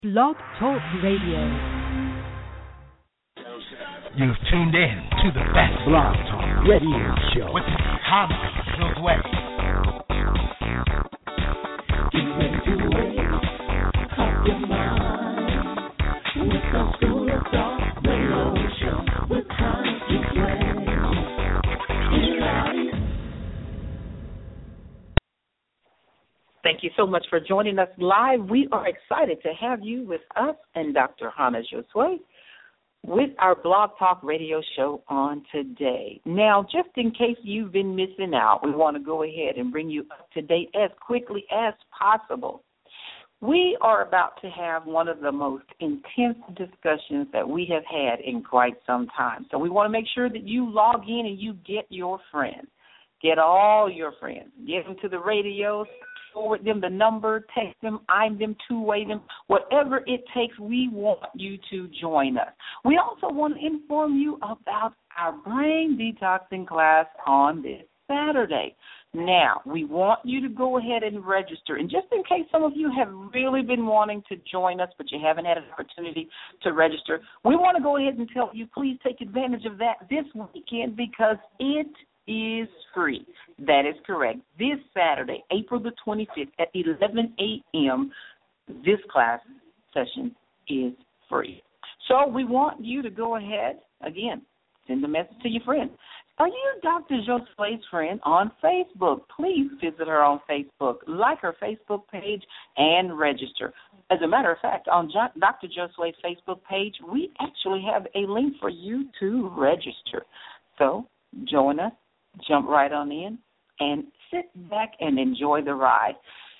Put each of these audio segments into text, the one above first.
Blog Talk Radio. You've tuned in to the best Blog Talk Radio Show with Hana Josue. Get ready to wake up your mind with the School of Thought Radio Show with Hana Josue. Thank you so much for joining us live. We are excited to have you with us and Dr. Hana Josue with our Blog Talk Radio Show on today. Now, just in case you've been missing out, we want to go ahead and bring you up to date as quickly as possible. We are about to have one of the most intense discussions that we have had in quite some time. So we want to make sure that you log in and you get your friends. Get all your friends. Get them to the radios. Forward them the number, text them, I'm them, two-way them, whatever it takes, we want you to join us. We also want to inform you about our brain detoxing class on this Saturday. Now, we want you to go ahead and register. And just in case some of you have really been wanting to join us, but you haven't had an opportunity to register, we want to go ahead and tell you, please take advantage of that this weekend because it is free. That is correct. This Saturday, April the 25th at 11 a.m., this class session is free. So we want you to go ahead, again, send a message to your friend. Are you Dr. Josue's friend on Facebook? Please visit her on Facebook, like her Facebook page, and register. As a matter of fact, on Dr. Josue's Facebook page, we actually have a link for you to register. So join us. Jump right on in and sit back and enjoy the ride.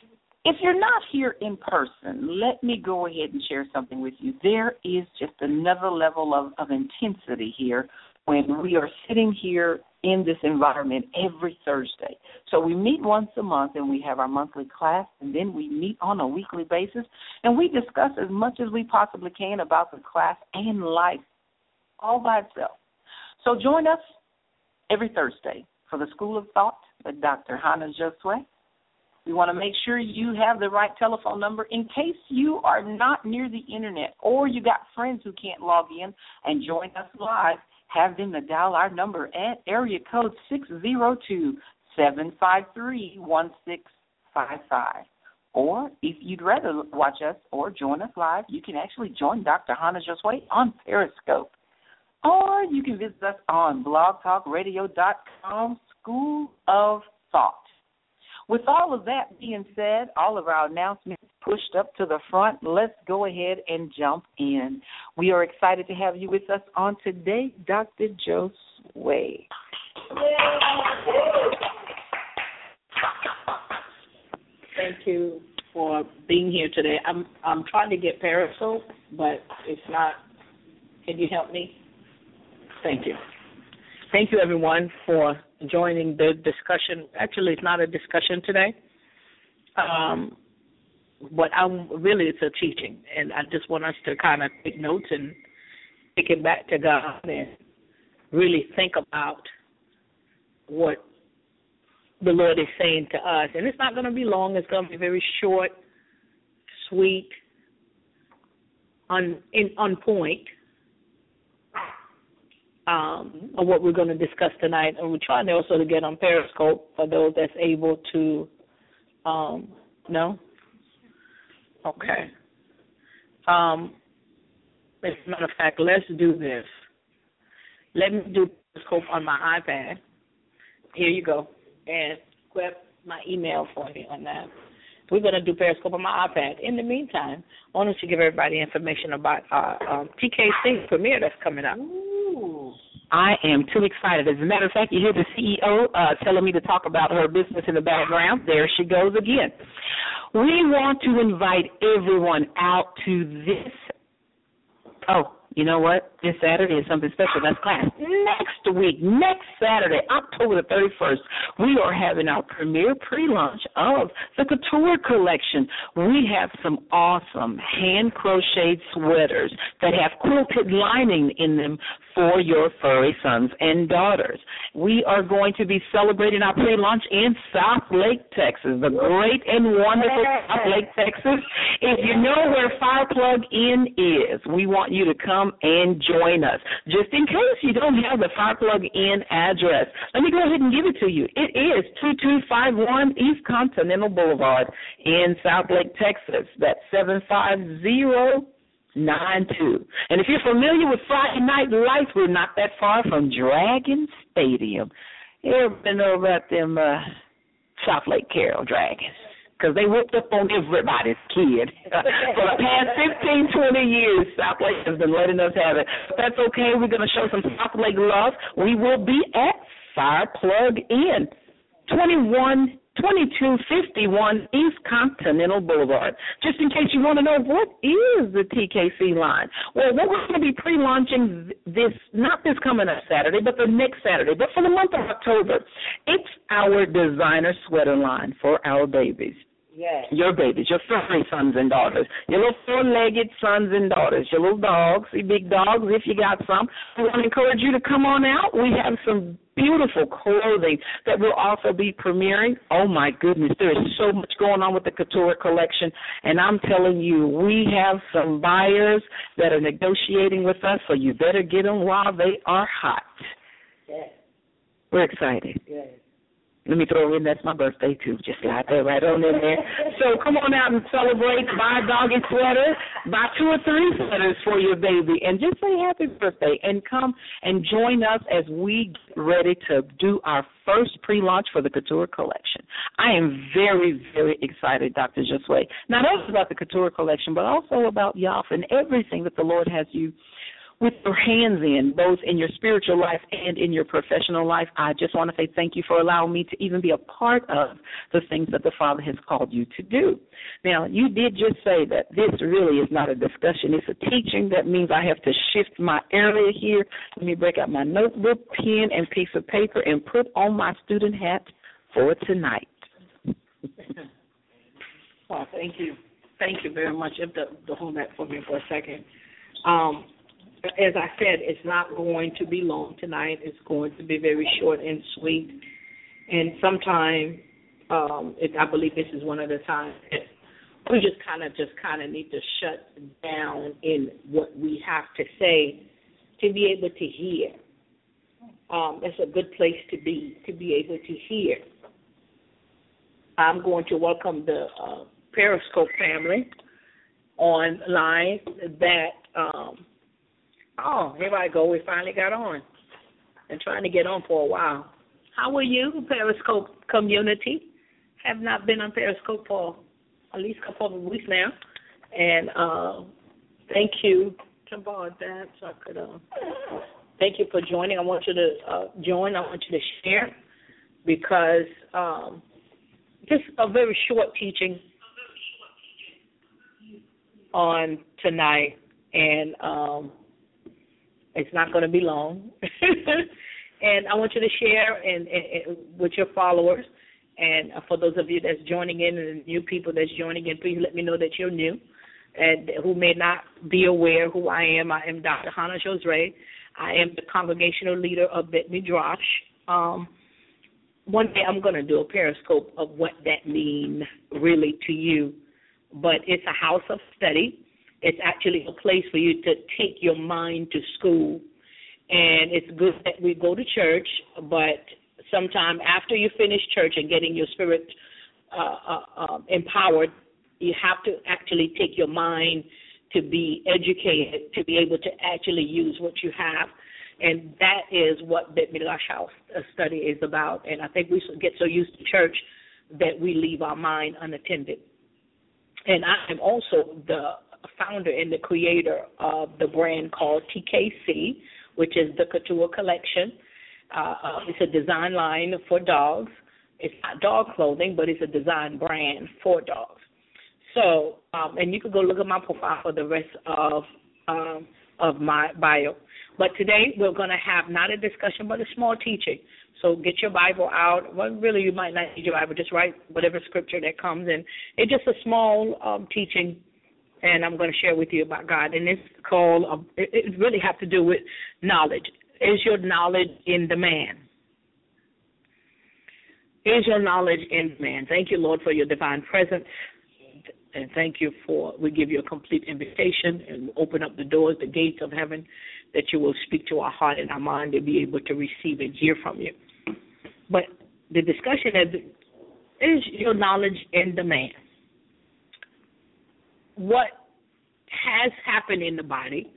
If you're not here in person, let me go ahead and share something with you. There is just another level of intensity here when we are sitting here in this environment every Thursday. So we meet once a month and we have our monthly class, and then we meet on a weekly basis, and we discuss as much as we possibly can about the class and life all by itself. So join us every Thursday for the School of Thought with Dr. Hana Josue. We want to make sure you have the right telephone number in case you are not near the Internet or you got friends who can't log in and join us live. Have them to dial our number at area code 602-753-1655. Or if you'd rather watch us or join us live, you can actually join Dr. Hana Josue on Periscope. Or you can visit us on blogtalkradio.com, School of Thought. With all of that being said, all of our announcements pushed up to the front, let's go ahead and jump in. We are excited to have you with us on today, Dr. Josue. Thank you for being here today. I'm trying to get Periscope, but it's not. Can you help me? Thank you. Thank you, everyone, for joining the discussion. Actually, it's not a discussion today, but it's a teaching, and I just want us to kind of take notes and take it back to God and really think about what the Lord is saying to us. And it's not going to be long. It's going to be very short, sweet, on point. Of what we're going to discuss tonight, and we're trying to also to get on Periscope for those that's able to. No. Okay. As a matter of fact, let's do this. Let me do Periscope on my iPad. Here you go, and grab my email for me on that. We're going to do Periscope on my iPad. In the meantime, I want to give everybody information about our TKC premiere that's coming up. I am too excited. As a matter of fact, you hear the CEO telling me to talk about her business in the background. There she goes again. We want to invite everyone out to this. Oh, you know what? This Saturday is something special. That's class. Next Saturday, October the 31st, we are having our premiere pre-launch of the Couture Collection. We have some awesome hand-crocheted sweaters that have quilted lining in them for your furry sons and daughters. We are going to be celebrating our pre-launch in South Lake, Texas, the great and wonderful South Lake, Texas. If you know where Fire Plug Inn is, we want you to come and join us. Just in case you don't have the Fire Plug Inn address, let me go ahead and give it to you. It is 2251 East Continental Boulevard in South Lake, Texas. That's 75092. And if you're familiar with Friday Night Lights, we're not that far from Dragon Stadium. You ever been over at them South Lake Carroll Dragons? Because they whooped up on everybody's kid. For the past 15, 20 years, South Lake has been letting us have it. But that's okay. We're going to show some South Lake love. We will be at Fire Plug Inn, 2251 East Continental Boulevard. Just in case you want to know, what is the TKC line? Well, we're going to be pre-launching this, not this coming up Saturday, but the next Saturday. But for the month of October, it's our designer sweater line for our babies. Yes. Your babies, your furry sons and daughters, your little four-legged sons and daughters, your little dogs, your big dogs, if you got some. We want to encourage you to come on out. We have some beautiful clothing that will also be premiering. Oh, my goodness, there is so much going on with the Couture Collection, and I'm telling you, we have some buyers that are negotiating with us, so you better get them while they are hot. Yes. We're excited. Yes. Let me throw in, that's my birthday, too. Just slide that right on in there. So come on out and celebrate. Buy a doggy sweater. Buy 2 or 3 sweaters for your baby. And just say happy birthday. And come and join us as we get ready to do our first pre-launch for the Couture Collection. I am very, very excited, Dr. Josue, not only about the Couture Collection, but also about y'all and everything that the Lord has you with your hands in, both in your spiritual life and in your professional life. I just want to say thank you for allowing me to even be a part of the things that the Father has called you to do. Now, you did just say that this really is not a discussion. It's a teaching. That means I have to shift my area here. Let me break out my notebook, pen, and piece of paper and put on my student hat for tonight. Well, thank you. Thank you very much. You have to hold that for me for a second. As I said, it's not going to be long tonight. It's going to be very short and sweet. And sometime, I believe this is one of the times that we just kind of need to shut down in what we have to say to be able to hear. That's a good place to be able to hear. I'm going to welcome the Periscope family online that here I go. We finally got on. Been trying to get on for a while. How are you, Periscope community? Have not been on Periscope for at least a couple of weeks now. And thank you. Jump on that so I could. Thank you for joining. I want you to join. I want you to share because just a very short teaching on tonight, and it's not going to be long. And I want you to share and with your followers. And for those of you that's joining in and new people that's joining in, please let me know that you're new and who may not be aware who I am. I am Dr. Hannah Josue. I am the congregational leader of Bet Midrash. One day I'm going to do a periscope of what that means really to you. But it's a house of study. It's actually a place for you to take your mind to school. And it's good that we go to church, but sometime after you finish church and getting your spirit empowered, you have to actually take your mind to be educated, to be able to actually use what you have. And that is what Bet Midrash House Study is about. And I think we get so used to church that we leave our mind unattended. And I am also the founder and the creator of the brand called TKC, which is the Couture Collection. It's a design line for dogs. It's not dog clothing, but it's a design brand for dogs. So, and you can go look at my profile for the rest of of my bio. But today we're going to have not a discussion but a small teaching. So get your Bible out. Well, really, you might not need your Bible. Just write whatever scripture that comes in. It's just a small teaching, and I'm going to share with you about God. And it's called, it really has to do with knowledge. Is your knowledge in demand? Is your knowledge in demand? Thank you, Lord, for your divine presence. And thank you we give you a complete invitation and open up the doors, the gates of heaven, that you will speak to our heart and our mind to be able to receive and hear from you. But the discussion is your knowledge in demand? What has happened in the body?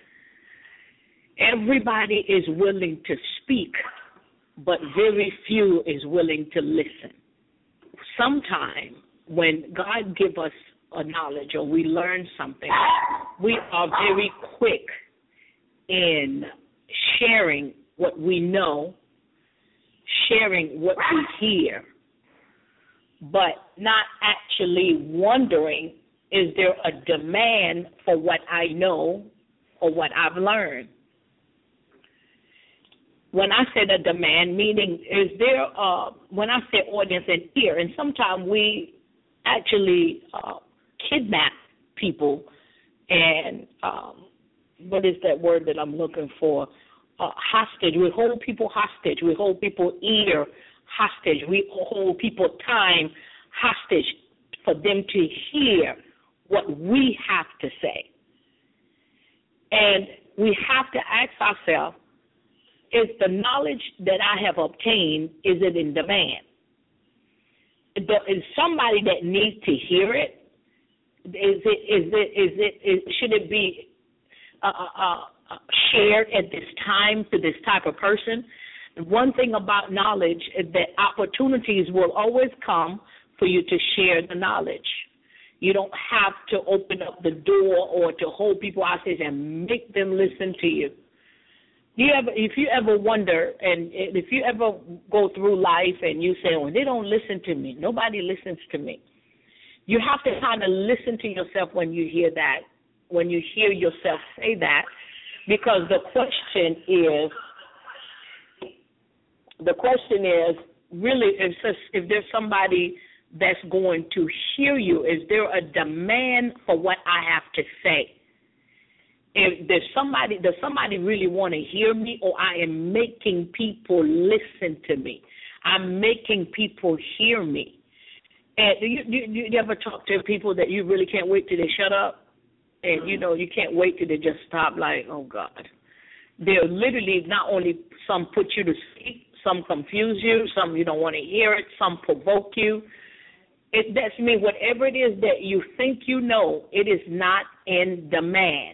Everybody is willing to speak, but very few is willing to listen. Sometimes when God gives us a knowledge or we learn something, we are very quick in sharing what we know, sharing what we hear, but not actually wondering, is there a demand for what I know or what I've learned? When I said a demand, meaning is there when I say audience and ear, and sometimes we actually kidnap people and what is that word that I'm looking for? Hostage. We hold people hostage. We hold people ear hostage. We hold people time hostage for them to hear what we have to say. And we have to ask ourselves, is the knowledge that I have obtained, is it in demand? Is somebody that needs to hear it? Should it be shared at this time to this type of person? One thing about knowledge is that opportunities will always come for you to share the knowledge. You don't have to open up the door or to hold people hostage and make them listen to you. If you ever wonder, and if you ever go through life and you say, oh, they don't listen to me, nobody listens to me, you have to kind of listen to yourself when you hear that, when you hear yourself say that, because the question is really, if there's somebody that's going to hear you, is there a demand for what I have to say? If does somebody really want to hear me, or I am making people listen to me? I'm making people hear me. And do you ever talk to people that you really can't wait till they shut up? And, you can't wait till they just stop, like, oh, God. They're literally not only some put you to sleep, some confuse you, some you don't want to hear it, some provoke you. That's me. Whatever it is that you think you know, it is not in demand.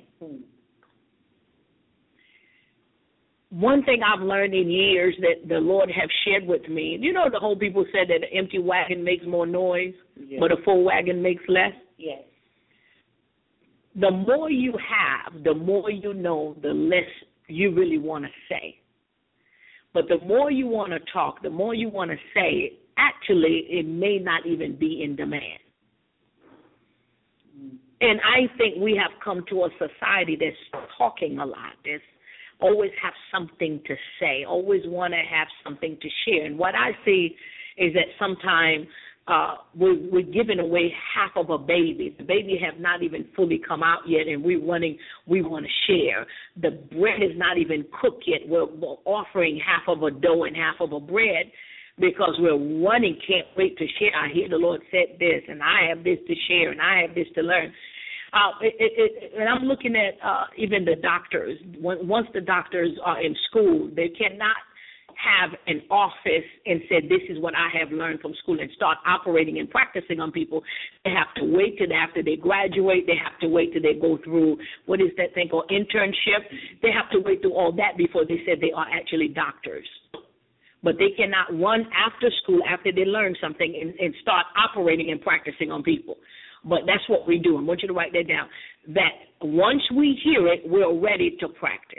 One thing I've learned in years that the Lord have shared with me, the whole people said that an empty wagon makes more noise, yes, but a full wagon makes less? Yes. The more you have, the more you know, the less you really want to say. But the more you want to talk, the more you want to say, actually, it may not even be in demand. And I think we have come to a society that's talking a lot, that's always have something to say, always want to have something to share. And what I see is that sometimes we're giving away half of a baby. The baby have not even fully come out yet, and we want to share. The bread is not even cooked yet. We're offering half of a dough and half of a bread because we're wanting, can't wait to share. I hear the Lord said this, and I have this to share, and I have this to learn. And I'm looking at even the doctors. Once the doctors are in school, they cannot have an office and say, this is what I have learned from school, and start operating and practicing on people. They have to wait till after they graduate. They have to wait till they go through, what is that thing called, internship. They have to wait through all that before they say they are actually doctors. But they cannot run after school after they learn something and start operating and practicing on people. But that's what we do. I want you to write that down, that once we hear it, we're ready to practice.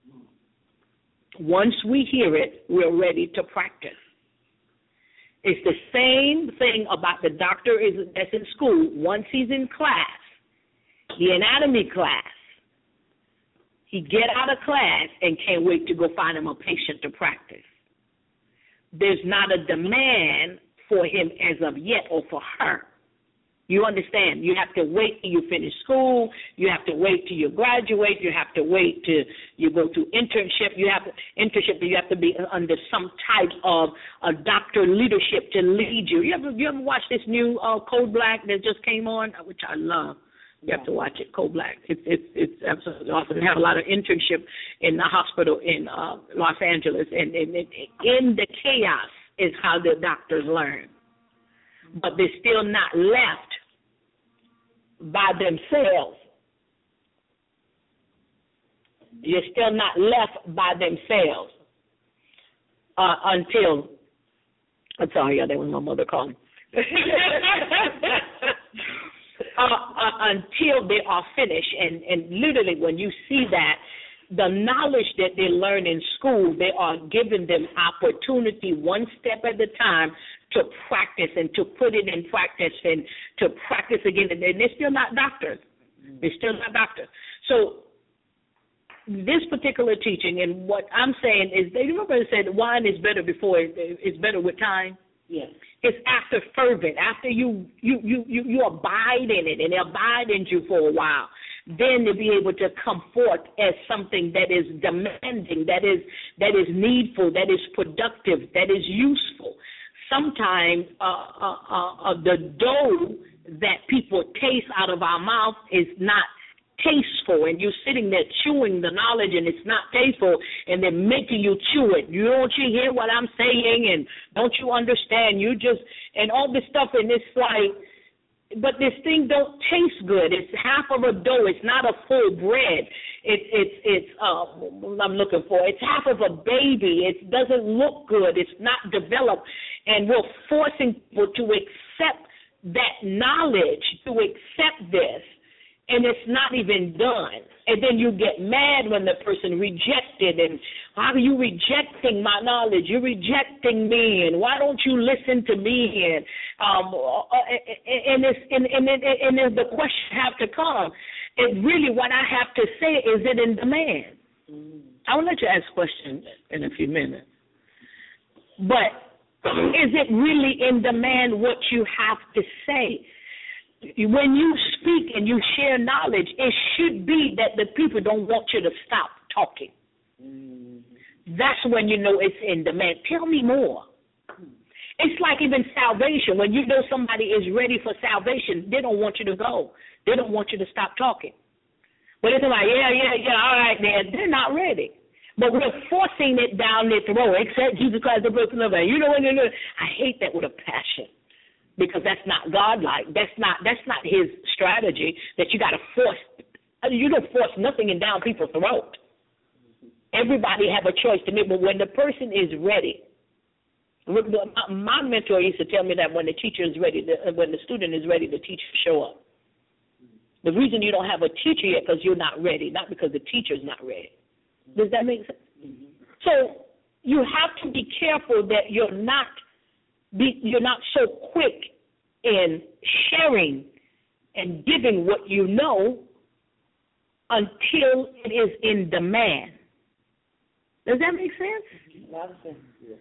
Once we hear it, we're ready to practice. It's the same thing about the doctor that's in school. Once he's in class, the anatomy class, He get out of class and can't wait to go find him a patient to practice. There's not a demand for him as of yet or for her. You understand? You have to wait till you finish school. You have to wait till you graduate. You have to wait till you go through internship. You have to be under some type of a doctor leadership to lead you. You ever watch this new Code Black that just came on, which I love? You have to watch it, Code Black. It's absolutely awesome. They have a lot of internship in the hospital in Los Angeles, and in the chaos is how the doctors learn. But they're still not left by themselves. You're still not left by themselves until, I'm sorry, that was my mother calling. Until they are finished. And literally when you see that, the knowledge that they learn in school, they are giving them opportunity one step at a time to practice and to put it in practice and to practice again. And they're still not doctors. They're still not doctors. So this particular teaching, and what I'm saying is, they remember they said wine is better before it's better with time. Yes. It's after fervent, after you abide in it and abide in you for a while. Then to be able to come forth as something that is demanding, that is needful, that is productive, that is useful. Sometimes the dough that people taste out of our mouth is not tasteful, and you're sitting there chewing the knowledge and it's not tasteful, and they're making you chew it. Don't you hear what I'm saying? And don't you understand? You just, and all this stuff, and it's like, but this thing don't taste good. It's half of a dough. It's not a full bread. I'm looking for. It's half of a baby. It doesn't look good. It's not developed, and we're forcing people to accept that knowledge, to accept this, and it's not even done. And then you get mad when the person rejects it, and how are you rejecting my knowledge? You're rejecting me, and why don't you listen to me? And then the question have to come. And really what I have to say, is it in demand? I will let you ask questions in a few minutes. But is it really in demand what you have to say? When you speak and you share knowledge, it should be that the people don't want you to stop talking. That's when you know it's in demand. Tell me more. It's like even salvation. When you know somebody is ready for salvation, they don't want you to go. They don't want you to stop talking. But it's like, yeah, all right, then. They're not ready. But we're forcing it down their throat. Accept Jesus Christ, the person of God. You know what? I hate that with a passion, because that's not godlike. That's not his strategy, that you got to force. You don't force nothing in down people's throat. Everybody have a choice to make, but when the person is ready. My mentor used to tell me that when the teacher is ready, when the student is ready, the teacher show up. The reason you don't have a teacher yet because you're not ready, not because the teacher's not ready. Does that make sense? Mm-hmm. So you have to be careful that you're not so quick in sharing and giving what you know until it is in demand. Does that make sense? A lot of sense. Yeah.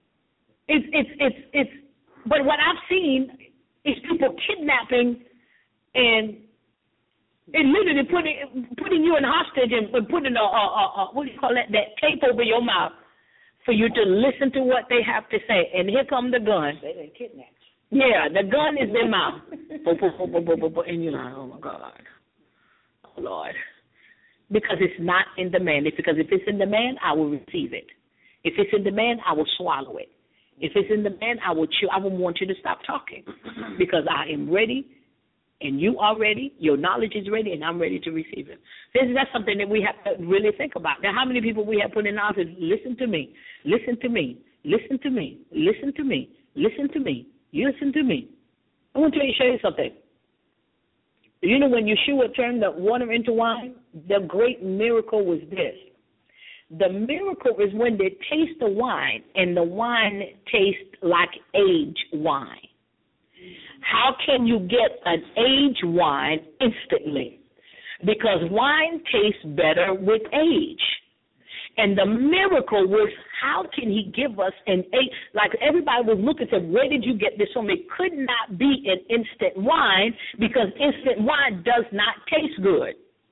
It's but what I've seen is people kidnapping and literally putting you in hostage and putting what do you call that tape over your mouth for you to listen to what they have to say. And here come the gun. They done kidnapped. Yeah, the gun is in mouth. And you're like, oh my God, oh Lord, because it's not in demand. It's because if it's in demand, I will receive it. If it's in demand, I will swallow it. If it's in demand, I will chew. I will want you to stop talking because I am ready and you are ready. Your knowledge is ready and I'm ready to receive it. That's something that we have to really think about. Now, how many people we have put in office? Listen to me. Listen to me. Listen to me. Listen to me. Listen to me. Listen to me. I want to show you something. You know when Yeshua turned the water into wine, the great miracle was this. The miracle is when they taste the wine and the wine tastes like aged wine. How can you get an aged wine instantly? because wine tastes better with age. And the miracle was, how can he give us an age? Like everybody was looking, said, where did you get this from? It could not be an instant wine because instant wine does not taste good.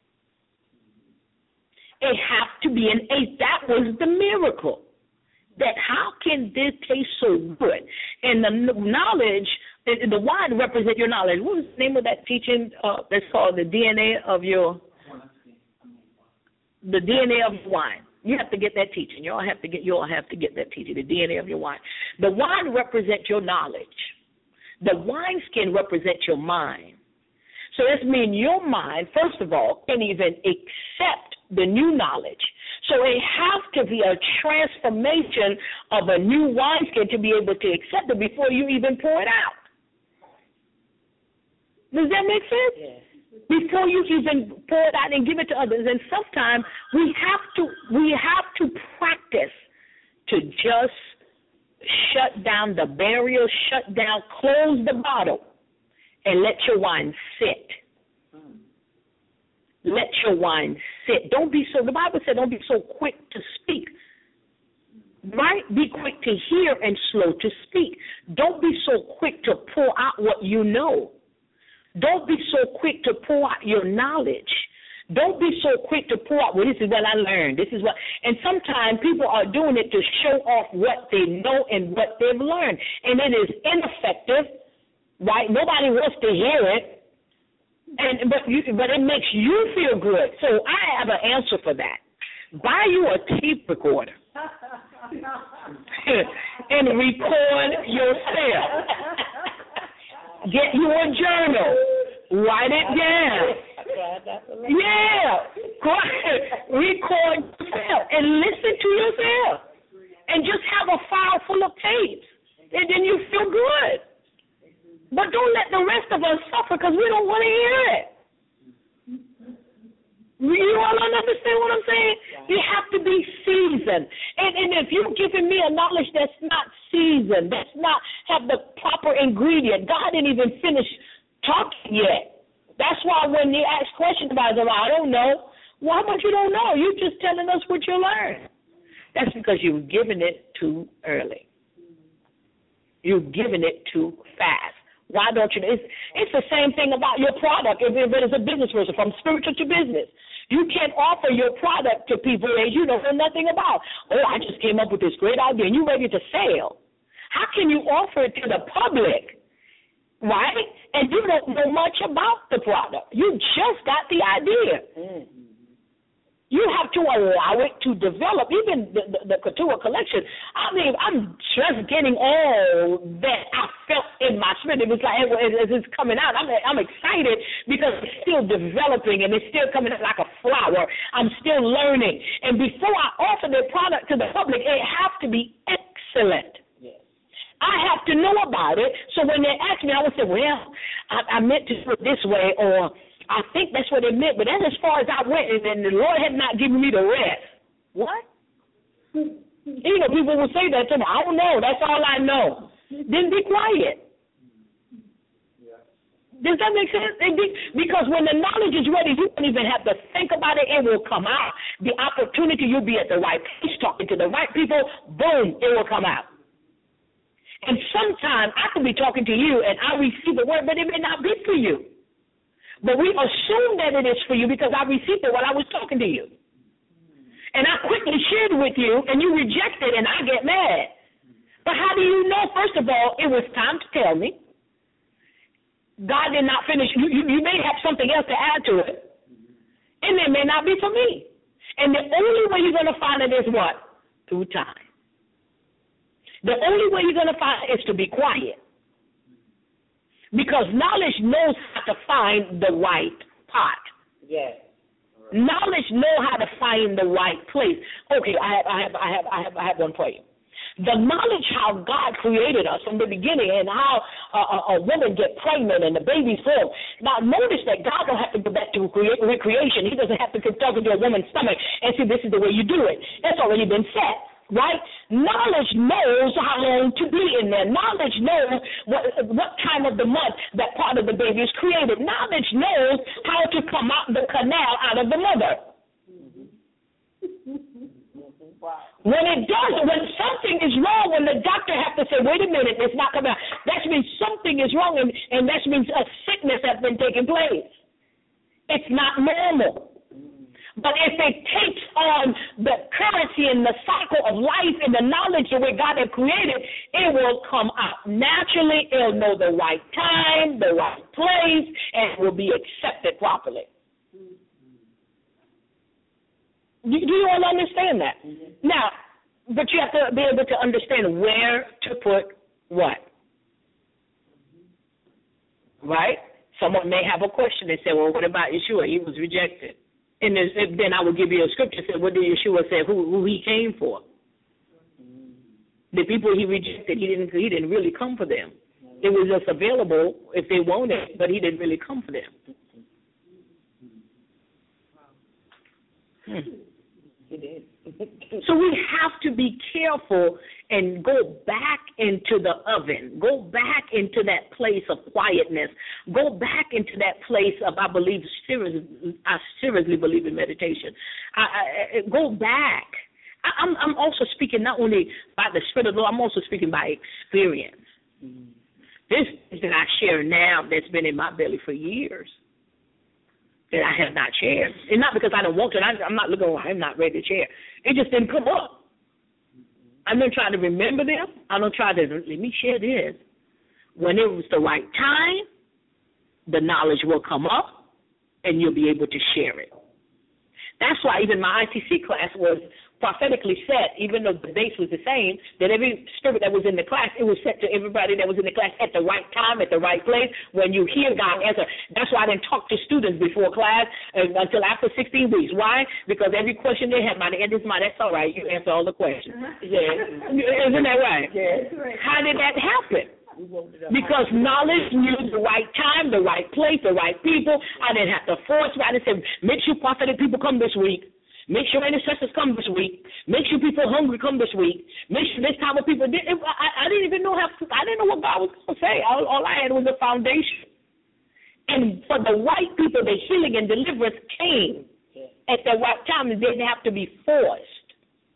It has to be an age. That was the miracle. That how can this taste so good? And the knowledge, the wine represents your knowledge. What was the name of that teaching that's called the DNA of your wine? You have to get that teaching. You all have to get that teaching, the DNA of your wine. The wine represents your knowledge. The wineskin represents your mind. So this means your mind, first of all, can even accept the new knowledge. So it has to be a transformation of a new wineskin to be able to accept it before you even pour it out. Does that make sense? Yes. Before you even pour it out and give it to others. And sometimes we have to practice to just shut down the barrier, close the bottle, and let your wine sit. Let your wine sit. Don't be so, the Bible said, don't be so quick to speak. Right? Be quick to hear and slow to speak. Don't be so quick to pour out what you know. Don't be so quick to pour out your knowledge. Don't be so quick to pour out, well, this is what I learned. And sometimes people are doing it to show off what they know and what they've learned. And it is ineffective, right? Nobody wants to hear it. But it makes you feel good. So I have an answer for that. Buy you a tape recorder and record yourself. Get you a journal. Write it down. Yeah. Record yourself and listen to yourself. And just have a file full of tapes. And then you feel good. But don't let the rest of us suffer because we don't want to hear it. You all understand what I'm saying? You have to be seasoned. And if you're giving me a knowledge that's not seasoned, that's not have the proper ingredient, God didn't even finish talking yet. That's why when you ask questions about it, I don't know. Well, how much you don't know? You're just telling us what you learned. That's because you've given it too early. You've given it too fast. Why don't you? It's the same thing about your product. If it is a business person, from spiritual to business, you can't offer your product to people that you don't know nothing about. Oh, I just came up with this great idea, and you're ready to sell. How can you offer it to the public, right? And you don't know much about the product. You just got the idea. Mm-hmm. You have to allow it to develop. Even the Couture collection, I mean, I'm just getting all that I felt in my spirit. It was like, as it's coming out, I'm excited because it's still developing and it's still coming out like a flower. I'm still learning. And before I offer the product to the public, it has to be excellent. Yes. I have to know about it. So when they ask me, I would say, well, I meant to do it this way, or I think that's what it meant, but that's as far as I went, and the Lord had not given me the rest. What? You know, people will say that to me. I don't know. That's all I know. Then be quiet. Does that make sense? Because when the knowledge is ready, you don't even have to think about it. It will come out. The opportunity, you'll be at the right place, talking to the right people. Boom, it will come out. And sometimes I could be talking to you, and I receive the word, but it may not be for you. But we assume that it is for you because I received it while I was talking to you. And I quickly shared it with you, and you reject it, and I get mad. But how do you know, first of all, it was time to tell me? God did not finish. You may have something else to add to it, and it may not be for me. And the only way you're going to find it is what? Through time. The only way you're going to find it is to be quiet. Because knowledge knows how to find the right pot. Yes. Knowledge knows how to find the right place. Okay, I have one for you. The knowledge how God created us from the beginning and how a woman get pregnant and the baby's formed. Now notice that God don't have to go back to recreation. He doesn't have to talk into a woman's stomach and say this is the way you do it. That's already been set. right? Knowledge knows how long to be in there. Knowledge knows what time of the month that part of the baby is created. Knowledge knows how to come out the canal out of the mother. When it does, when something is wrong, when the doctor has to say, wait a minute, it's not coming out, that means something is wrong, and that means a sickness has been taking place. It's not normal. But if it takes on the currency and the cycle of life and the knowledge of what God has created, it will come out naturally. It'll know the right time, the right place, and it will be accepted properly. Do you all understand that? Mm-hmm. Now, but you have to be able to understand where to put what. Right? Someone may have a question and say, well, what about Yeshua? He was rejected. And then I will give you a scripture and say, what did Yeshua say, who he came for? The people he rejected, he didn't really come for them. It was just available if they wanted, but he didn't really come for them. So we have to be careful and go back into the oven, go back into that place of quietness, go back into that place of, I seriously believe in meditation. I go back. I'm also speaking not only by the Spirit of the Lord, I'm also speaking by experience. Mm-hmm. This is that I share now that's been in my belly for years, that I have not shared. And not because I don't want to. I'm not looking, I'm not ready to share. It just didn't come up. I don't try to remember them. I don't try to, let me share this. When it was the right time, the knowledge will come up, and you'll be able to share it. That's why even my ITC class was prophetically set, even though the base was the same, that every spirit that was in the class, it was set to everybody that was in the class at the right time, at the right place, when you hear God answer. That's why I didn't talk to students before class until after 16 weeks. Why? Because every question they had, by the end of this month, that's all right, you answer all the questions. Yeah. Isn't that right? Yeah. How did that happen? Because knowledge knew the right time, the right place, the right people. I didn't have to force it. I didn't say, make sure prophetic people come this week. Make sure intercessors come this week. Make sure people hungry come this week. Make sure this type of people. I didn't even know I didn't know what God was going to say. All I had was a foundation. And for the right people, the healing and deliverance came at the right time. It didn't have to be forced.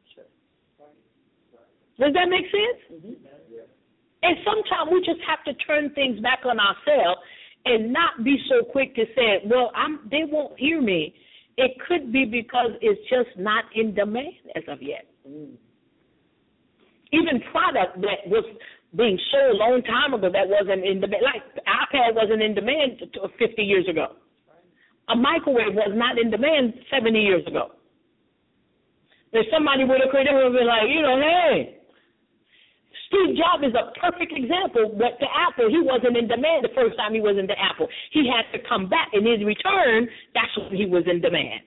Does that make sense? Mm-hmm. And sometimes we just have to turn things back on ourselves and not be so quick to say, well, they won't hear me. It could be because it's just not in demand as of yet. Mm. Even product that was being sold a long time ago that wasn't in demand, like iPad wasn't in demand 50 years ago. A microwave was not in demand 70 years ago. If somebody would have created it, would be like, hey, Steve Jobs is a perfect example, but to Apple, he wasn't in demand the first time he was into Apple. He had to come back. In his return, that's when he was in demand.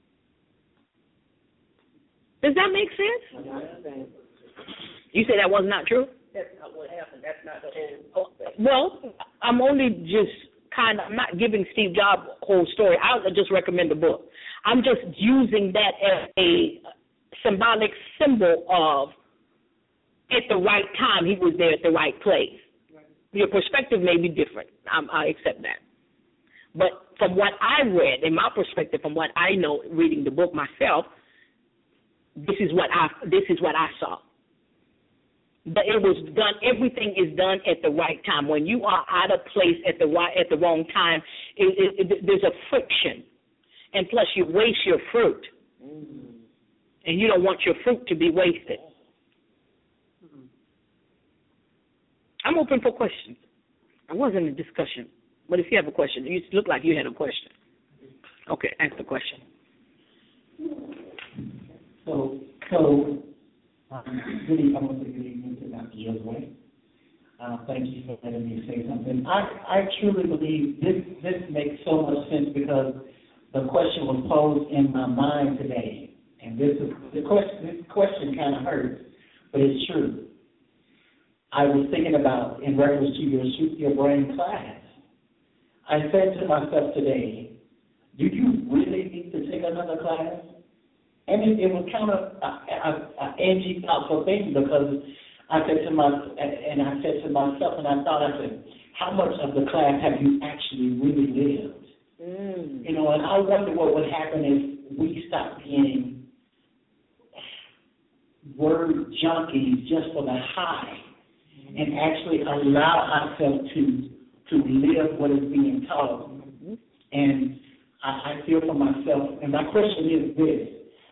Does that make sense? You say that was not true? That's not what happened. That's not the whole thing. Well, I'm only just I'm not giving Steve Jobs' whole story. I'll just recommend the book. I'm just using that as a symbolic symbol of, at the right time, he was there at the right place. Right. Your perspective may be different. I accept that. But from what I read, in my perspective, from what I know, reading the book myself, this is what I saw. But it was done. Everything is done at the right time. When you are out of place at the wrong time, there's a friction, and plus you waste your fruit, and you don't want your fruit to be wasted. I'm open for questions. I wasn't in a discussion, but if you have a question, you look like you had a question. Okay, ask the question. So really, I want to get into Dr. Josue. Thank you for letting me say something. I truly believe this makes so much sense because the question was posed in my mind today, and this question kind of hurts, but it's true. I was thinking about, in reference to your Shoot Your Brain class, I said to myself today, do you really need to take another class? And it was kind of an edgy thought for me because I said to myself, and I said, how much of the class have you actually really lived? You know, and I wonder what would happen if we stopped being word junkies just for the high and actually allow ourselves to live what is being taught. And I feel for myself, and my question is this.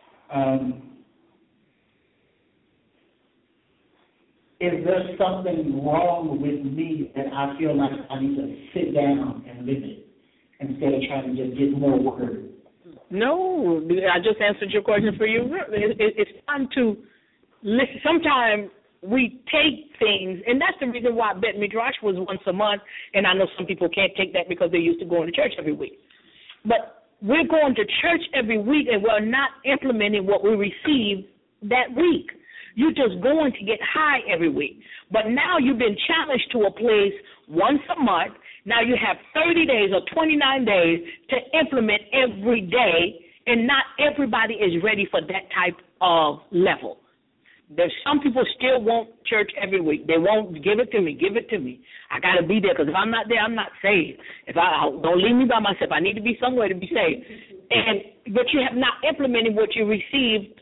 Is there something wrong with me that I feel like I need to sit down and live it instead of trying to just get more word? No, I just answered your question for you. It's time to listen. Sometimes we take things, and that's the reason why Bet Midrash was once a month, and I know some people can't take that because they're used to going to church every week. But we're going to church every week, and we're not implementing what we receive that week. You're just going to get high every week. But now you've been challenged to a place once a month. Now you have 30 days or 29 days to implement every day, and not everybody is ready for that type of level. There's some people still want church every week. They won't give it to me. I got to be there because if I'm not there, I'm not saved. Don't leave me by myself. I need to be somewhere to be saved. But you have not implemented what you received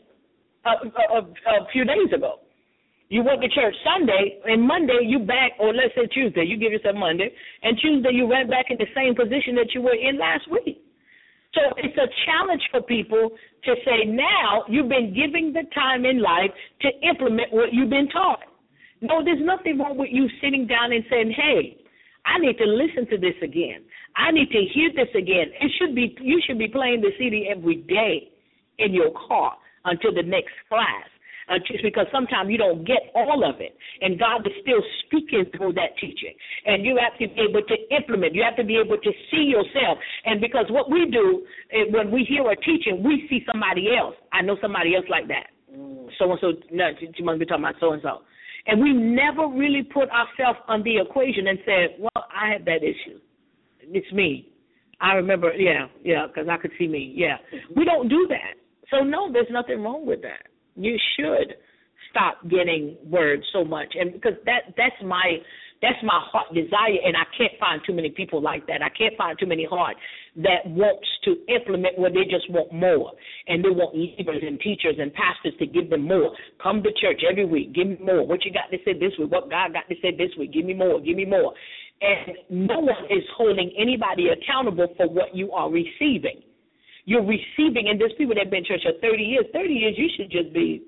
a few days ago. You went to church Sunday, and Monday you back, or let's say Tuesday, you give yourself Monday, and Tuesday you went back in the same position that you were in last week. So it's a challenge for people to say now you've been giving the time in life to implement what you've been taught. No, there's nothing wrong with you sitting down and saying, hey, I need to listen to this again. I need to hear this again. You should be playing the CD every day in your car until the next class. Just because sometimes you don't get all of it, and God is still speaking through that teaching. And you have to be able to implement. You have to be able to see yourself. And because what we do, when we hear a teaching, we see somebody else. I know somebody else like that. So-and-so, no, you must be talking about so-and-so. And we never really put ourselves on the equation and said, well, I had that issue. It's me. I remember, because I could see me, We don't do that. So, no, there's nothing wrong with that. You should stop getting words so much, and because that's my heart desire, and I can't find too many people like that. I can't find too many hearts that wants to implement where they just want more, and they want leaders and teachers and pastors to give them more. Come to church every week, give me more. What you got to say this week? What God got to say this week? Give me more. Give me more. And no one is holding anybody accountable for what you are receiving. You're receiving, and there's people that have been in church for 30 years. 30 years, you should just be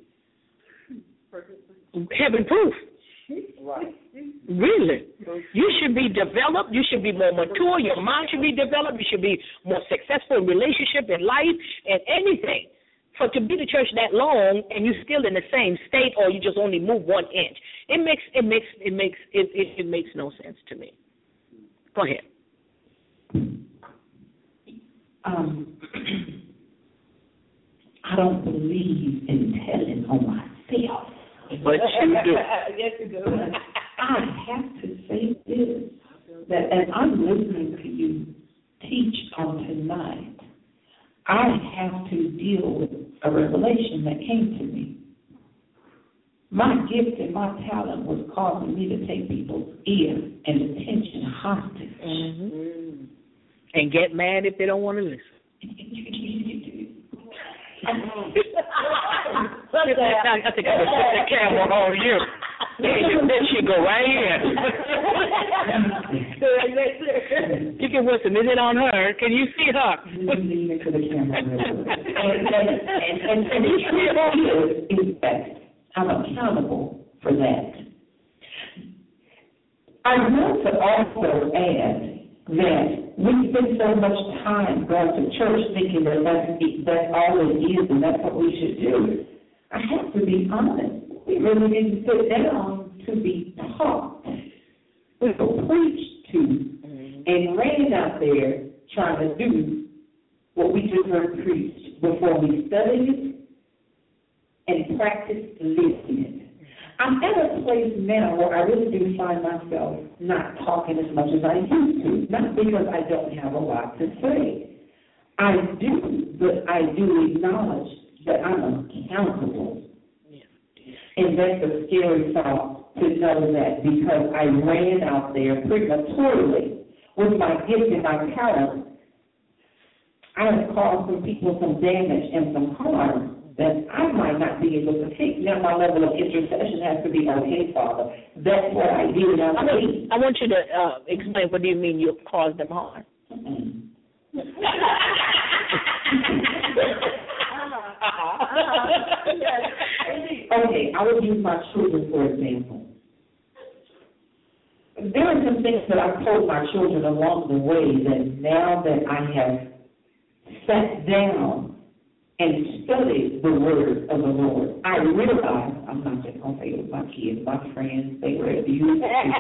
heaven proof. Right. Really. You should be developed. You should be more mature. Your mind should be developed. You should be more successful in relationship, in life, and anything. For to be the church that long and you're still in the same state, or you just only move 1 inch, it makes no sense to me. Go ahead. I don't believe in telling on myself. But you do. Yes, you do. I have to say this, that as I'm listening to you teach on tonight, I have to deal with a revelation that came to me. My gift and my talent was causing me to take people's ear and attention hostage. Mm-hmm. And get mad if they don't want to listen. I think I would put the camera on you. Then she go right here. You can listen. Is it on her? Can you see her? Lean into the camera. And the truth is that I'm accountable for that. I want to also add that we spend so much time going to church thinking that that's all it is and that's what we should do. I have to be honest. We really didn't sit down to be taught. We were preached to and ran out there trying to do what we just heard preached before we studied it and practiced living it. I'm at a place now where I really do find myself not talking as much as I used to, not because I don't have a lot to say. I do, but I do acknowledge that I'm accountable. And that's a scary thought to know that, because I ran out there prematurely with my gift and my talent. I have caused some people some damage and some harm that I might not be able to take. Now my level of intercession has to be, okay, Father, that's what I did. I want you to explain, what do you mean you caused them harm? Okay, I will use my children for example. There are some things that I've told my children along the way that now that I have sat down and studied the word of the Lord, I realize, I'm not just going to say it was my kids, my friends, they were abused.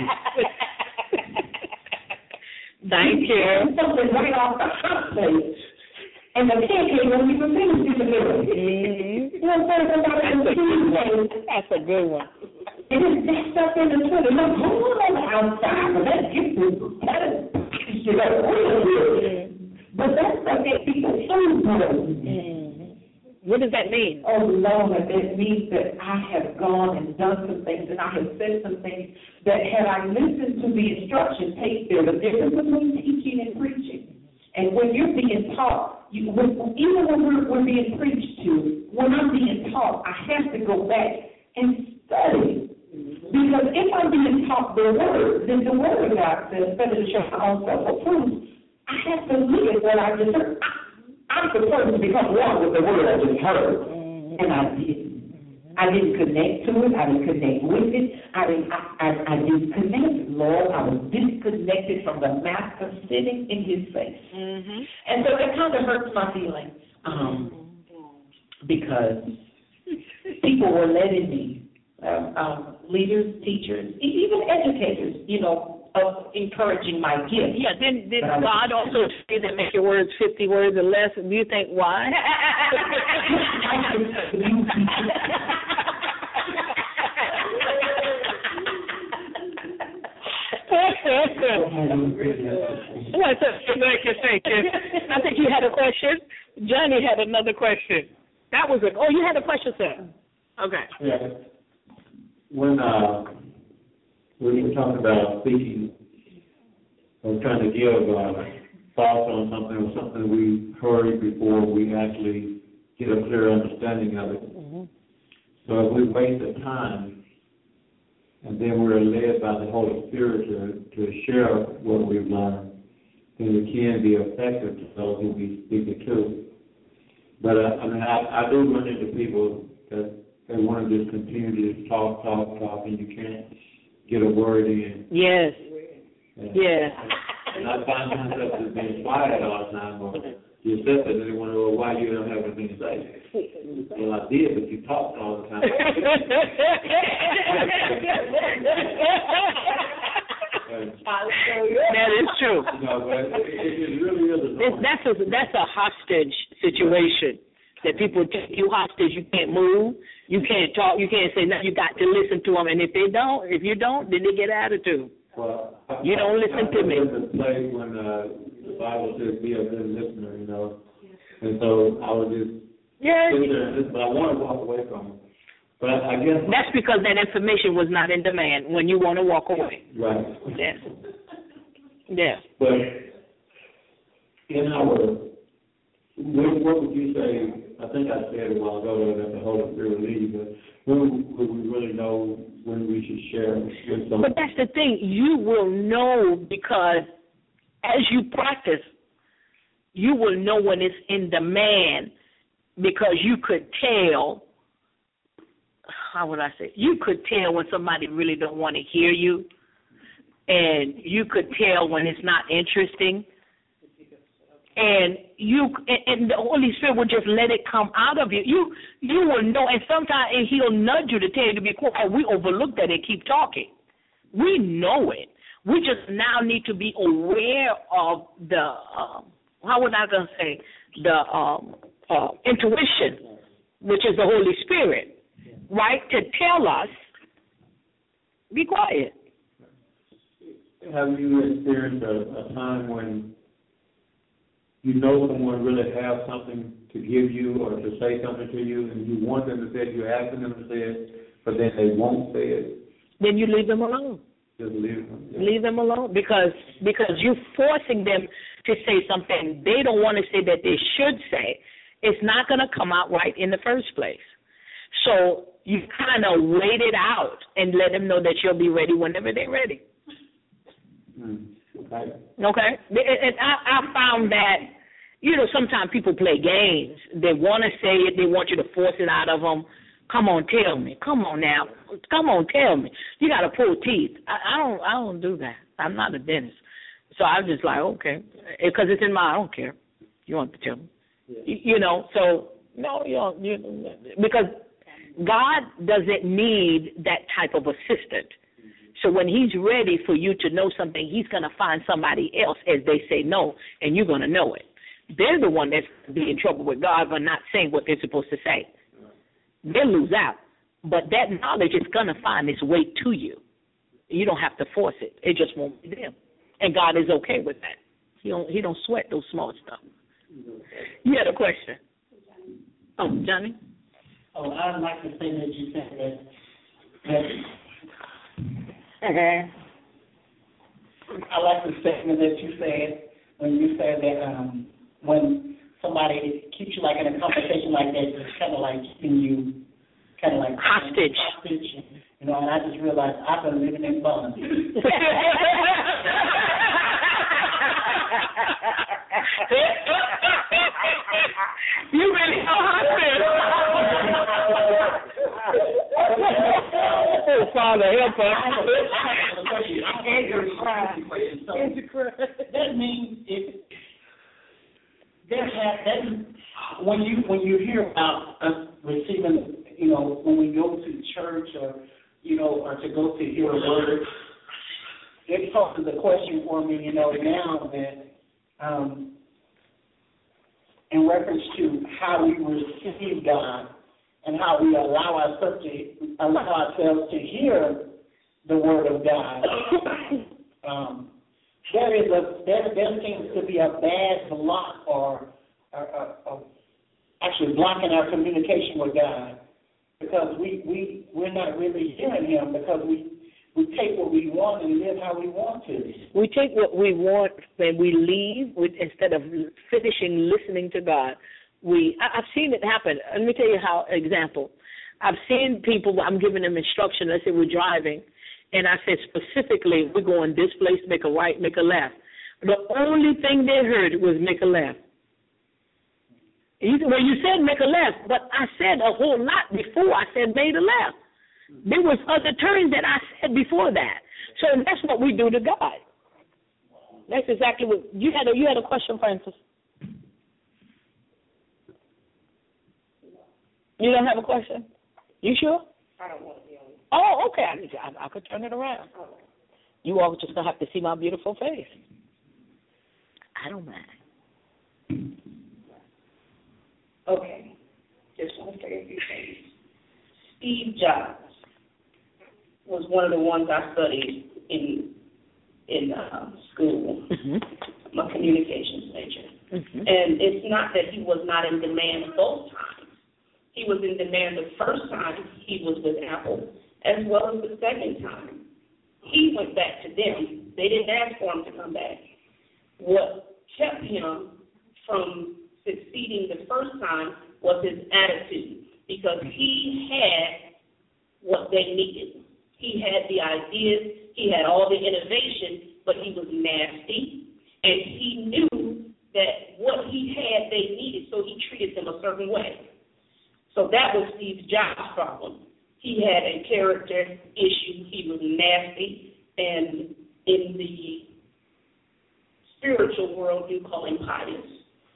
Thank you. Something right off the hot plate. And the pancake won't even finish in the middle. You know what I'm saying? That's a good one. It is that stuff in the toilet. Look, hold on the outside, but that gets you got real good. But that stuff makes people so good. What does that mean? Oh, Lord, it means that I have gone and done some things, and I have said some things that had I listened to the instruction tape, there's a difference between teaching and preaching. And when you're being taught, even when we're being preached to, when I'm being taught, I have to go back and study. Because if I'm being taught the word, then the word of God says, better to show my own self-approved. I have to live what I just heard. I'm supposed to become one with the word I just heard. And I didn't. I didn't connect to it. I didn't connect with it. I didn't connect. Lord, I was disconnected from the master sitting in his face. And so it kind of hurts my feelings because people were letting me, leaders, teachers, even educators, of encouraging my gift. Yeah, did God also say that make your words 50 words or less? Do you think why? I think you had a question. Johnny had another question. That was it. Oh, you had a question, sir. Okay. Yeah. When we were talking about speaking or trying to give thoughts on something or something we heard before we actually get a clear understanding of it. So if we waste the time and then we're led by the Holy Spirit to share what we've learned, then we can be effective to those who we speak to. But I do run into people that they want to just continue to talk, and you can't get a word in. Yes. Yeah. And I find myself just being quiet all the time, or you said that, and they wonder, well, why you don't have anything to say? Well, I did, but you talked all the time. That is true. It really is. That's a hostage situation. That people take you hostage. You can't move. You can't talk. You can't say nothing. You got to listen to them. And if you don't, then they get attitude. Well, you don't listen to me. There's a place when the Bible says be a good listener, and so I was just sit there and listen, but I want to walk away from it. But I guess that's because that information was not in demand when you want to walk away. Right. Yes. Yeah. But in what would you say? I think I said a while ago that the Holy Spirit leads, but when would we really know when we should share with someone? But that's the thing. You will know because as you practice, you will know when it's in demand because you could tell. How would I say? You could tell when somebody really don't want to hear you, and you could tell when it's not interesting. And the Holy Spirit will just let it come out of you. You will know, and sometimes He'll nudge you to tell you to be quiet. We overlook that and keep talking. We know it. We just now need to be aware of the intuition, which is the Holy Spirit, right? To tell us, be quiet. Have you experienced a time when you know someone really has something to give you or to say something to you, and you want them to say it, you're asking them to say it, but then they won't say it. Then you leave them alone. Just leave them. Yeah. Leave them alone because you're forcing them to say something they don't want to say that they should say. It's not going to come out right in the first place. So you kind of wait it out and let them know that you'll be ready whenever they're ready. Okay. Okay? And I found that, sometimes people play games. They want to say it. They want you to force it out of them. Come on, tell me. Come on now. Come on, tell me. You got to pull teeth. I don't do that. I'm not a dentist. So I'm just like, okay. Because it's in I don't care. You want to tell me. Yeah. So, no, you don't. Because God doesn't need that type of assistant. So when he's ready for you to know something, he's going to find somebody else as they say no, and you're going to know it. They're the one that's going to be in trouble with God for not saying what they're supposed to say. They'll lose out. But that knowledge is going to find its way to you. You don't have to force it. It just won't be them. And God is okay with that. He don't sweat those small stuff. You had a question. Oh, Johnny? Oh, I'd like to say that you said that I like the statement that you said when you said that when somebody keeps you like in a conversation like that, it's kind of like keeping you kind of like hostage. And I just realized I've been living in bondage. You really know hostage. Father, help us. That means when you hear about us receiving, when we go to church or to go to hear a word, it poses a question for me, now that in reference to how we receive God and how we allow ourselves to hear the word of God. There seems to be a bad block or actually blocking our communication with God because we're not really hearing him because we take what we want and live how we want to. We take what we want and we leave instead of finishing listening to God. I've seen it happen. Let me tell you example. I've seen people, I'm giving them instruction. Let's say we're driving, and I said specifically, we're going this place, make a right, make a left. The only thing they heard was make a left. Well, you said make a left, but I said a whole lot before I said made a left. There was other terms that I said before that. So that's what we do to God. That's exactly what you had a question, Francis. You don't have a question? You sure? I don't want to be on it. Oh, okay. I could turn it around. You all just going to have to see my beautiful face. I don't mind. Okay. Just want to say a few things. Steve Jobs was one of the ones I studied in school, my communications major. And it's not that he was not in demand both times. He was in demand the first time he was with Apple, as well as the second time. He went back to them. They didn't ask for him to come back. What kept him from succeeding the first time was his attitude, because he had what they needed. He had the ideas, he had all the innovation, but he was nasty, and he knew that what he had they needed, so he treated them a certain way. So that was Steve Jobs' problem. He had a character issue. He was nasty, and in the spiritual world, you call him pious.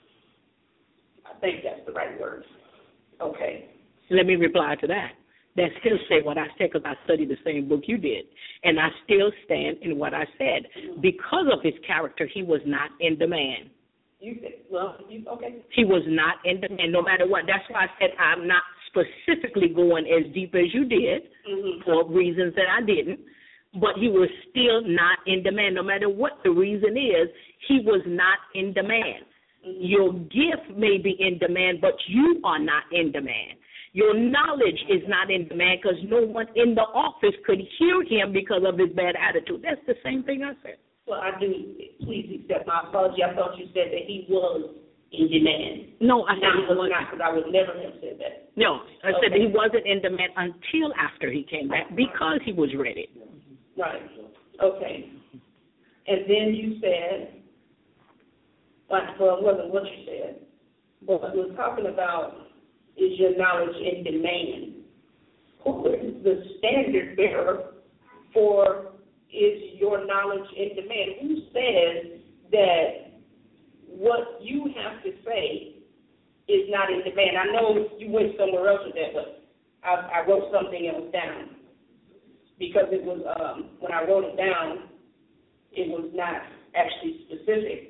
I think that's the right word. Okay. Let me reply to that. That still say what I said, because I studied the same book you did, and I still stand in what I said. Because of his character, he was not in demand. You said, okay. He was not in demand, no matter what. That's why I said I'm not specifically going as deep as you did for reasons that I didn't, but he was still not in demand. No matter what the reason is, he was not in demand. Your gift may be in demand, but you are not in demand. Your knowledge is not in demand because no one in the office could hear him because of his bad attitude. That's the same thing I said. Well, I do. Please accept my apology. I thought you said that he was in demand. No, I said he was not, because I would never have said that. No, I said that he wasn't in demand until after he came back because he was ready. Right. Okay. And then you said, well, it wasn't what you said. What we're talking about is your knowledge in demand. Who is the standard bearer for is your knowledge in demand? Who says that what you have to say is not in demand? I know you went somewhere else with that, but I wrote something else down because it was, when I wrote it down, it was not actually specific.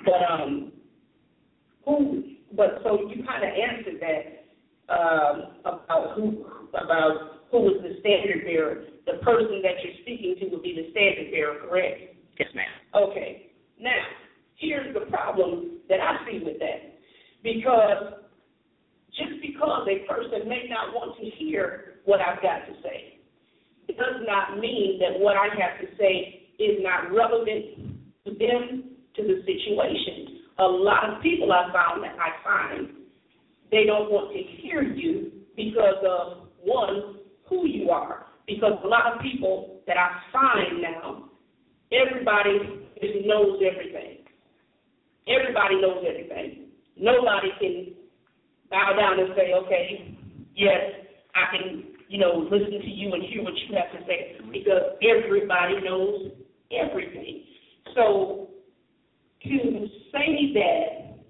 But so you kind of answered that about who was the standard bearer. The person that you're speaking to would be the standard bearer, correct? Yes, ma'am. Okay. Now, here's the problem that I see with that. Because just because a person may not want to hear what I've got to say, it does not mean that what I have to say is not relevant to them, to the situation. A lot of people I find, they don't want to hear you because of, one, who you are. Because a lot of people that I find now, everybody knows everything. Everybody knows everything. Nobody can bow down and say, okay, yes, I can, listen to you and hear what you have to say, because everybody knows everything. So to say that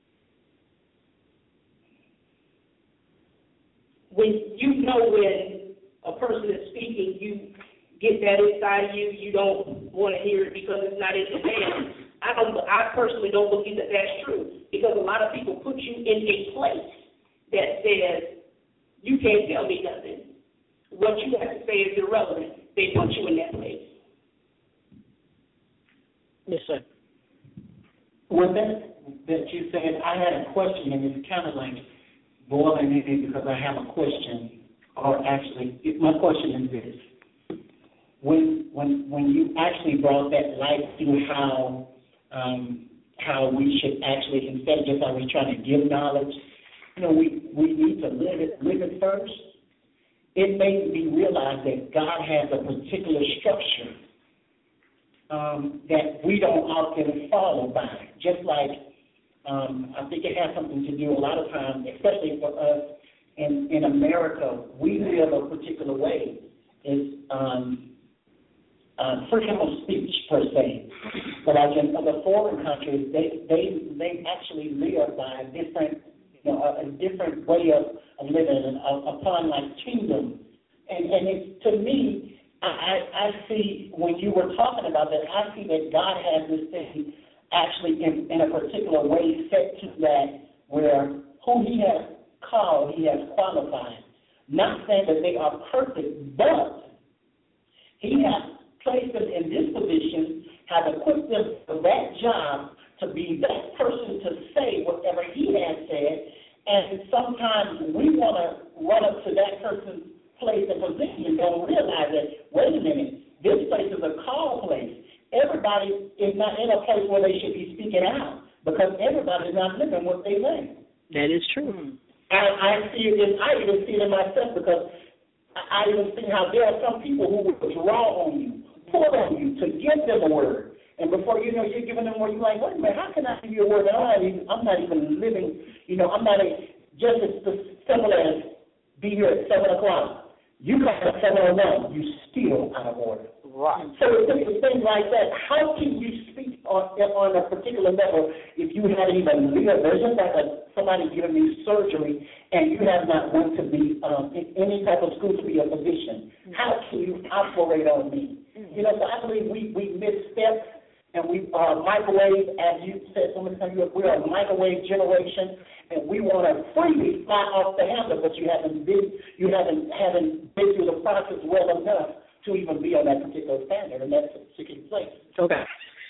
when a person is speaking, you get that inside you, you don't want to hear it because it's not in demand. I personally don't believe that that's true, because a lot of people put you in a place that says, you can't tell me nothing. What you have to say is irrelevant. They put you in that place. Yes, sir. With that you said, I had a question, and it's kind of like boiling in because I have a question, or actually, my question is this. When you actually brought that light through how we should actually, instead of just always trying to give knowledge, we need to live it first. It made me realize that God has a particular structure that we don't often follow by. Just like I think it has something to do a lot of times, especially for us in America, we live a particular way. It's freedom of speech per se. But like in other foreign countries, they actually live by a different way of living upon like kingdom. And it's, to me, I see when you were talking about that, I see that God has this thing actually in a particular way set to that where who he has called, he has qualified. Not saying that they are perfect, but he has placed them in this position, has equipped them for that job to be that person to say whatever he has said. And sometimes we want to run up to that person's place and position and don't realize that, wait a minute, this place is a call place. Everybody is not in a place where they should be speaking out because everybody is not living what they live. That is true. I see it. I even see it in myself because I even see how there are some people who will draw on you, pull on you to give them a word. And before you know, you're giving them a word, you're like, wait a minute, how can I give you a word? I'm not even living, I'm not just as simple as be here at 7 o'clock. You come at 7:01, you still out of order. Right. So it's things like that. How can you speak on a particular level if you haven't even lived? There's just like somebody giving you surgery and you have not went to be in any type of school to be a physician. How can you operate on me? So I believe we misstep and we are microwave, as you said so many times, we're a microwave generation, and we want to freely fly off the handle, but you haven't been through the process well enough to even be on that particular standard in that particular place. Okay.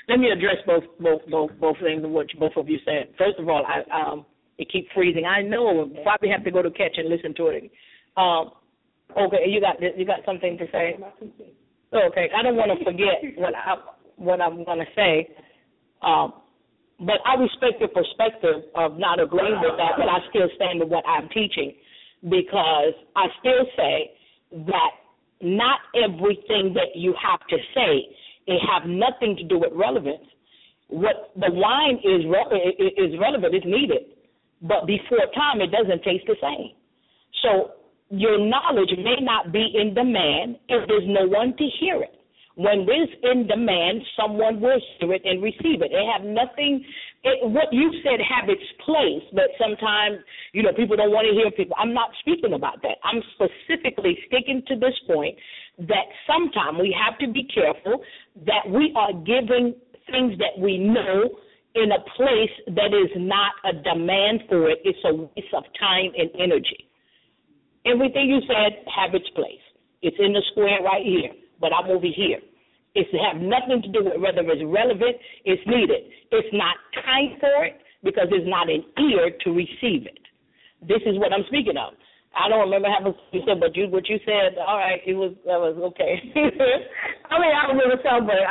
Let me address both things of what both of you said. First of all, it keeps freezing. I know. Probably have to go to catch and listen to it. Okay, you got something to say? Okay, I don't want to forget what I'm going to say. But I respect your perspective of not agreeing with that, but I still stand with what I'm teaching, because I still say that not everything that you have to say, it have nothing to do with relevance. What the wine is relevant, it's needed, but before time, it doesn't taste the same. So your knowledge may not be in demand if there's no one to hear it. When there's in demand, someone will hear it and receive it. They have nothing. What you said have its place, but sometimes, people don't want to hear people. I'm not speaking about that. I'm specifically sticking to this point that sometimes we have to be careful that we are giving things that we know in a place that is not a demand for it. It's a waste of time and energy. Everything you said have its place. It's in the square right here, but I'm over here. It's have nothing to do with whether it's relevant, it's needed. It's not time for it because there's not an ear to receive it. This is what I'm speaking of. I don't remember having you said, but what you said, all right, that was okay. I mean, I remember some, but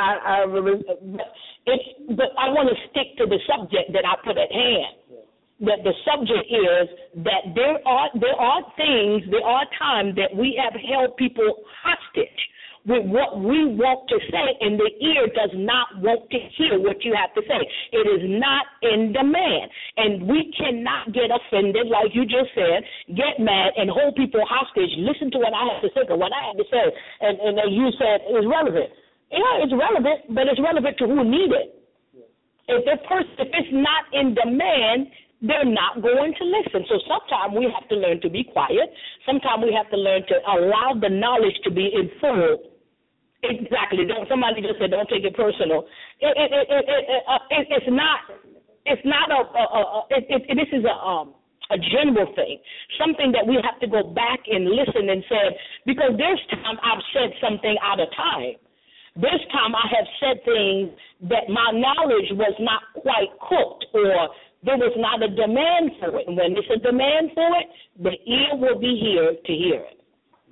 but I want to stick to the subject that I put at hand. That the subject is that there are times that we have held people hostage with what we want to say, and the ear does not want to hear what you have to say. It is not in demand. And we cannot get offended, like you just said, get mad, and hold people hostage. Listen to what I have to say, or what I have to say. And as you said, it's relevant. Yeah, it's relevant, but it's relevant to who need it. If it's not in demand, they're not going to listen. So sometimes we have to learn to be quiet. Sometimes we have to learn to allow the knowledge to be in full. Exactly. Somebody just said, don't take it personal. It's not. It's not this is a general thing, something that we have to go back and listen and say, because there's time I've said something out of time. This time I have said things that my knowledge was not quite cooked, or there was not a demand for it. And when there's a demand for it, the ear will be here to hear it.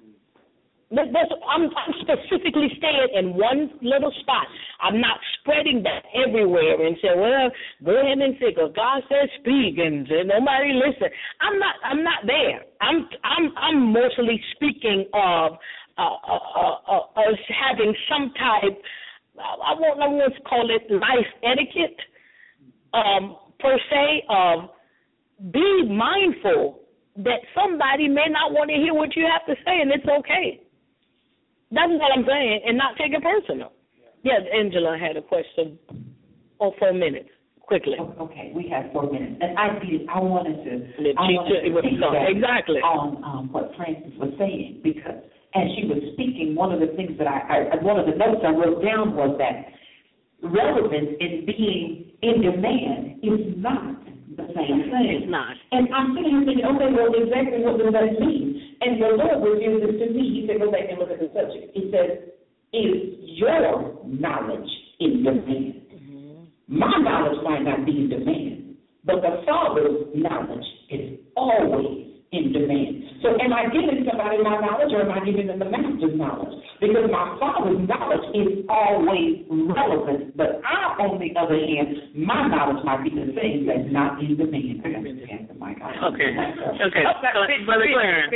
I'm specifically staying in one little spot. I'm not spreading that everywhere and say, well, go ahead and say, because God says speak, and nobody listen. I'm not there. I'm mostly speaking of us having some type, I won't call it life etiquette, per se, of be mindful that somebody may not want to hear what you have to say, and it's okay. That's what I'm saying, and not take it personal. Yes, Angela had a question. 4 minutes, quickly. Okay, we have 4 minutes. And I wanted to exactly on what Frances was saying, because as she was speaking, one of the things that one of the notes I wrote down was that relevance in being in demand is not the same thing. It's not. And I'm sitting here thinking, okay, well, exactly what does that mean? And the Lord revealed this to me. He said, go back and look at the subject. He said, is your knowledge in demand? Mm-hmm. My knowledge might not be in demand, but the Father's knowledge is always in demand. So am I giving somebody my knowledge, or am I giving them the Master's knowledge? Because my Father's knowledge is always relevant, but on the other hand, my knowledge might be the thing that's not in demand. I got to pass the mic. Okay. Brother Clarence.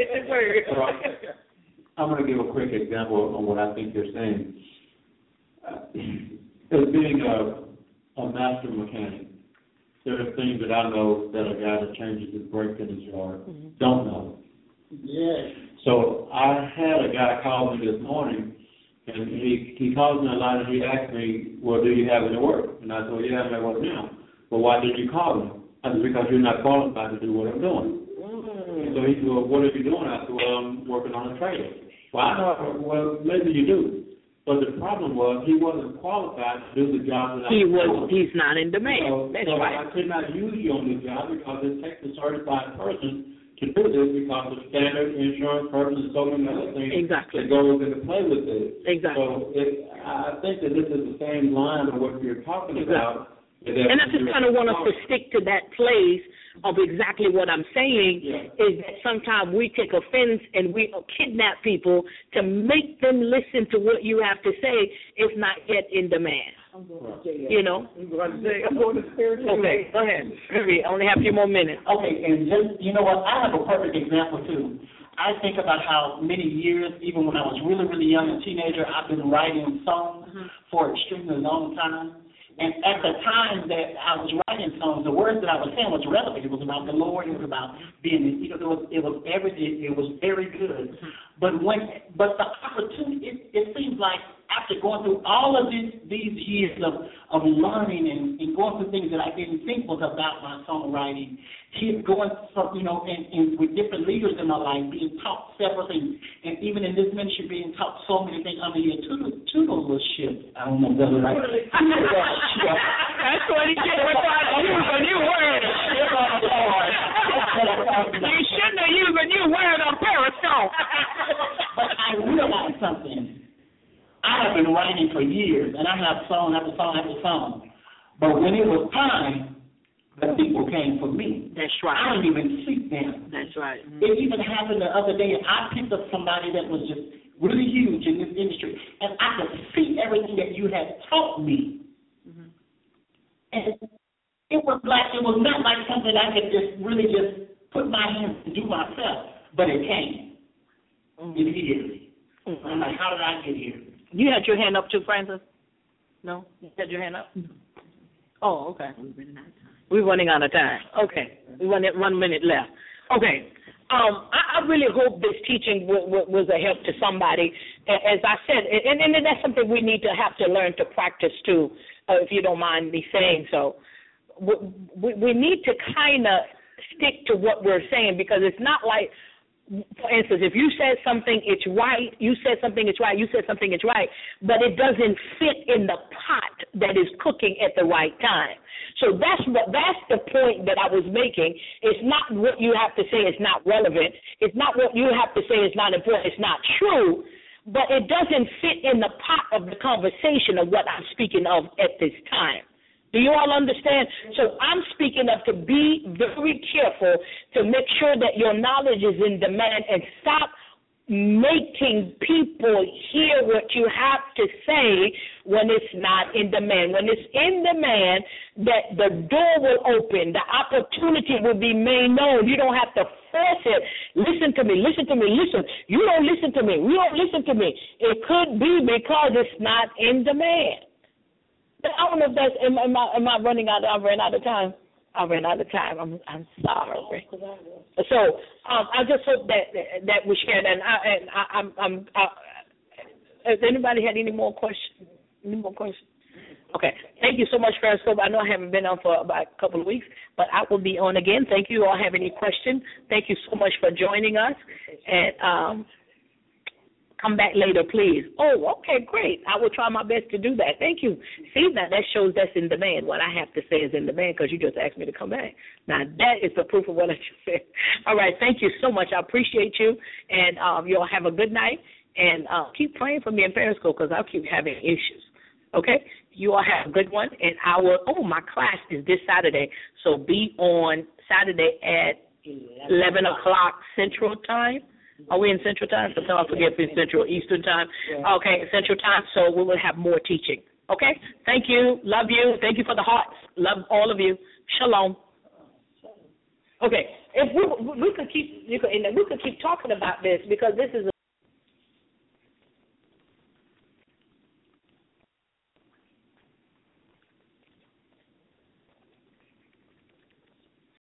I'm going to give a quick example on what I think you're saying. As being a master mechanic, there are things that I know that a guy that changes his brakes in his yard don't know. Yeah. So I had a guy call me this morning, and he called me a lot, and he asked me, well, do you have any work? And I said, well, yeah, I'm at work now. Well, why did you call me? I said, because you're not qualified to do what I'm doing. And so he said, well, what are you doing? I said, well, I'm working on a trailer. Well, maybe you do. But the problem was he wasn't qualified to do the job that I was doing. He's not in demand. So I could not use you on the job because it takes a certified person to do this because of standard insurance purposes, so many other things Exactly. that goes into play with this. Exactly. So I think that this is the same line of what you're talking about. And I just kind of want us to stick to that place of exactly what I'm saying, is that sometimes we take offense and we kidnap people to make them listen to what you have to say. It's not yet in demand. You know? I'm going to spiritual. Okay, go ahead. I only have a few more minutes. Okay, and just, you know what, I have a perfect example, too. I think about how many years, even when I was really, really young, a teenager, I've been writing songs for an extremely long time. And at the time that I was writing songs, the words that I was saying was relevant. It was about the Lord. It was about being, you know, it was everything. It was very good. But the opportunity, it seems like after going through all of these years of learning and going through things that I didn't think was about my songwriting, going from, you know, and with different leaders in my life, being taught several things, and even in this ministry being taught so many things under your tutorship. I don't know if that's right. That's what he did with a new word. You shouldn't have used a new word on Periscope. But I realized something. I have been writing for years, and I have song after song after song. But when it was time, the people came for me. That's right. I didn't even seek them. That's right. It even happened the other day. I picked up somebody that was just really huge in this industry, and I could see everything that you had taught me. And it was not like something I could just really just put my hands to do myself, but it came immediately. I'm like, how did I get here? You had your hand up too, Francis? No? You had your hand up? Oh, okay. We're running out of time. Okay. We got 1 minute left. Okay. I really hope this teaching was a help to somebody. As I said, and that's something we need to have to learn to practice too, if you don't mind me saying so. We need to kind of stick to what we're saying, because it's not like, for instance, if you said something, it's right, you said something, it's right, you said something, it's right, but it doesn't fit in the pot that is cooking at the right time. So that's the point that I was making. It's not what you have to say is not relevant. It's not what you have to say is not important. It's not true, but it doesn't fit in the pot of the conversation of what I'm speaking of at this time. Do you all understand? So I'm speaking of to be very careful to make sure that your knowledge is in demand, and stop making people hear what you have to say when it's not in demand. When it's in demand, that the door will open, the opportunity will be made known. You don't have to force it. Listen to me, listen to me, listen. You don't listen to me. You don't listen to me. It could be because it's not in demand. I don't know if that's, am I running out? I ran out of time. I ran out of time. I'm sorry. So I just hope that we share that. And has anybody had any more questions? Okay. Thank you so much, Periscope. I know I haven't been on for about a couple of weeks, but I will be on again. Thank you. All have any questions? Thank you so much for joining us. And come back later, please. Oh, okay, great. I will try my best to do that. Thank you. See, now that shows that's in demand. What I have to say is in demand, because you just asked me to come back. Now, that is the proof of what I just said. All right, thank you so much. I appreciate you, and you all have a good night, and keep praying for me in Periscope, because I'll keep having issues. Okay? You all have a good one, and my class is this Saturday, so be on Saturday at 11 o'clock Central Time. Are we in Central Time? Sometimes I forget if it's Central Eastern Time. Okay, Central Time, so we will have more teaching. Okay? Thank you. Love you. Thank you for the hearts. Love all of you. Shalom. Okay. If we could keep talking about this, because this is